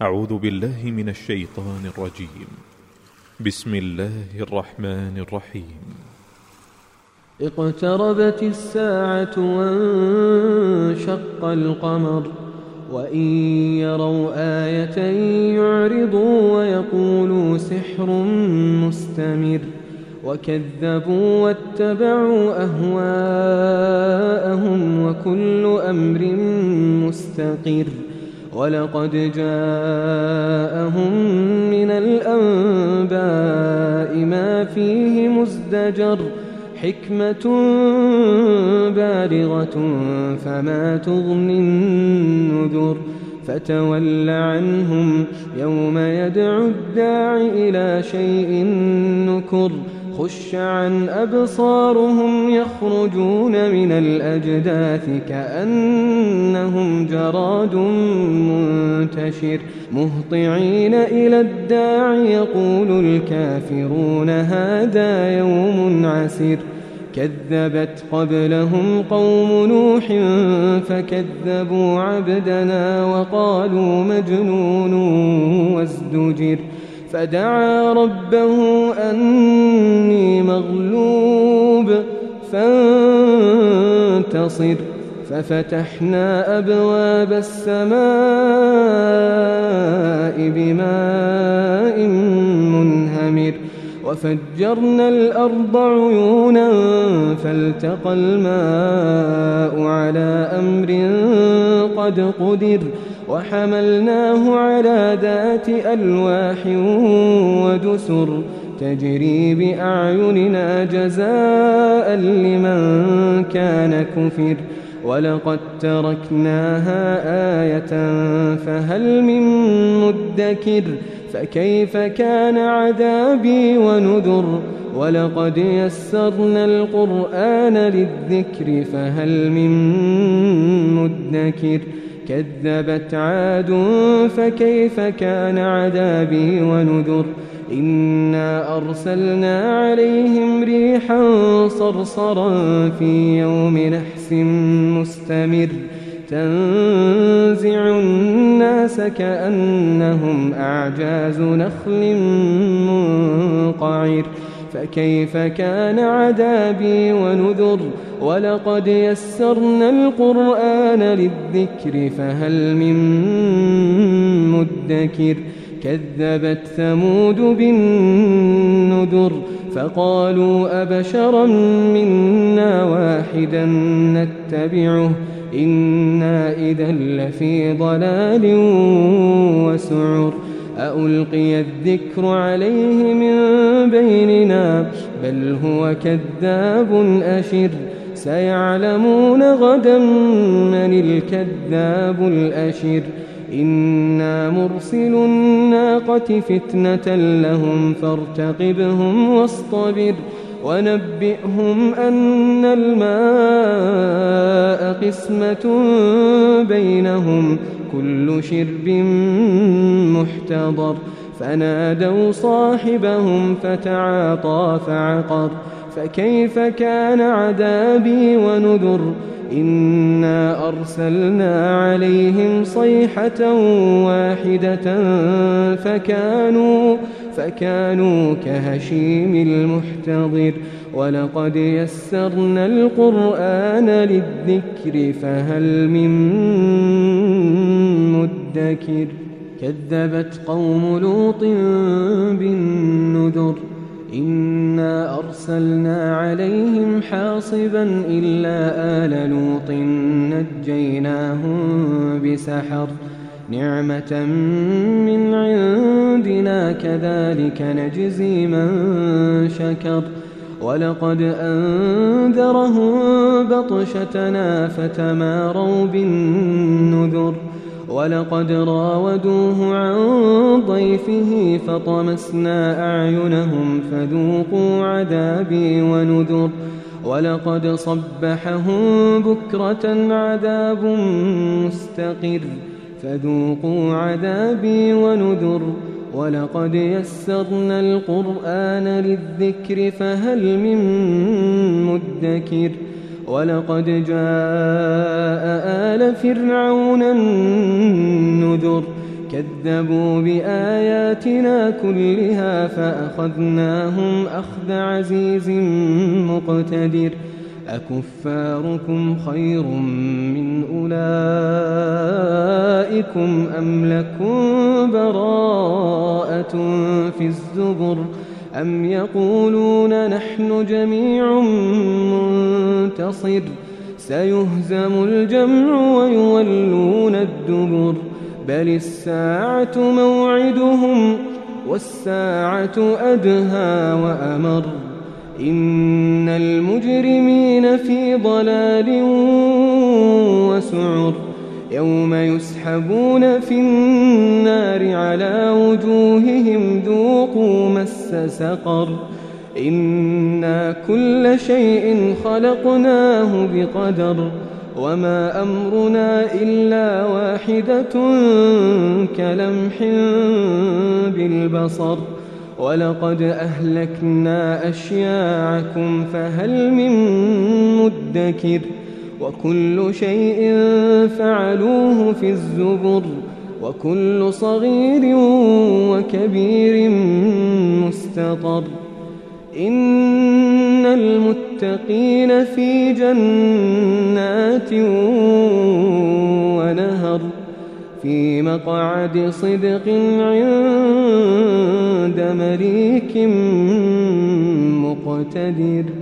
أعوذ بالله من الشيطان الرجيم. بسم الله الرحمن الرحيم. اقتربت الساعة وانشق القمر وإن يروا آية يعرضوا ويقولوا سحر مستمر وكذبوا واتبعوا أهواءهم وكل أمر مستقر ولقد جاءهم من الأنباء ما فيه مزدجر حكمة بالغة فما تغني النذر فتول عنهم يوم يدعو الداع إلى شيء نكر خش عن أبصارهم يخرجون من الأجداث كأنهم جراد منتشر مهطعين إلى الداع يقول الكافرون هذا يوم عسر كذبت قبلهم قوم نوح فكذبوا عبدنا وقالوا مجنون وازدجر فدعا ربه أني مغلوب فانتصر ففتحنا أبواب السماء بماء منهمر وفجرنا الأرض عيونا فالتقى الماء على أمر قد قدر وحملناه على ذات ألواح ودسر تجري بأعيننا جزاء لمن كان كفر ولقد تركناها آية فهل من مدكر فكيف كان عذابي ونذر ولقد يسرنا القرآن للذكر فهل من مدكر كذبت عاد فكيف كان عذابي ونذر إنا أرسلنا عليهم ريحا صرصرا في يوم نحس مستمر تنزع الناس كأنهم أعجاز نخل منقعر فكيف كان عذابي ونذر ولقد يسرنا القرآن للذكر فهل من مدكر كذبت ثمود بالنذر فقالوا أبشرا منا واحدا نتبعه إنا إذا لفي ضلال وسعر أألقي الذكر عليه من بيننا بل هو كذاب أشر سيعلمون غدا من الكذاب الأشر إنا مرسل الناقة فتنة لهم فارتقبهم واصطبر ونبئهم أن الماء قسمة بينهم كل شرب محتضر فنادوا صاحبهم فتعاطى فعقر فكيف كان عذابي ونذر إنا أرسلنا عليهم صيحة واحدة فكانوا كهشيم المحتضر ولقد يسرنا القرآن للذكر فهل من مدكر كذبت قوم لوط بالنذر إنا أرسلنا عليهم حاصبا إلا آل لوط نجيناهم بسحر نعمة من عندنا كذلك نجزي من شكر ولقد أنذرهم بطشتنا فتماروا بالنذر ولقد راودوه عن ضيفه فطمسنا أعينهم فذوقوا عذابي ونذر ولقد صبحهم بكرة عذاب مستقر فذوقوا عذابي ونذر ولقد يسرنا القرآن للذكر فهل من مدكر ولقد جاء آل فرعون النذر كذبوا بآياتنا كلها فأخذناهم أخذ عزيز مقتدر أكفاركم خير من أولئكم أم لكم براءة في الزبر أم يقولون نحن جميع منتصر سيهزم الجمع ويولون الدبر بل الساعة موعدهم والساعة أدهى وأمر إن المجرمين في ضلال وسعر يوم يسحبون في النار على وجوههم ذوقوا مس سقر إنا كل شيء خلقناه بقدر وما أمرنا إلا واحدة كلمح بالبصر ولقد أهلكنا أشياعكم فهل من مدكر وكل شيء فعلوه في الزبر وكل صغير وكبير مستطر إن المتقين في جنات ونهر في مقعد صدق عند مليك مقتدر.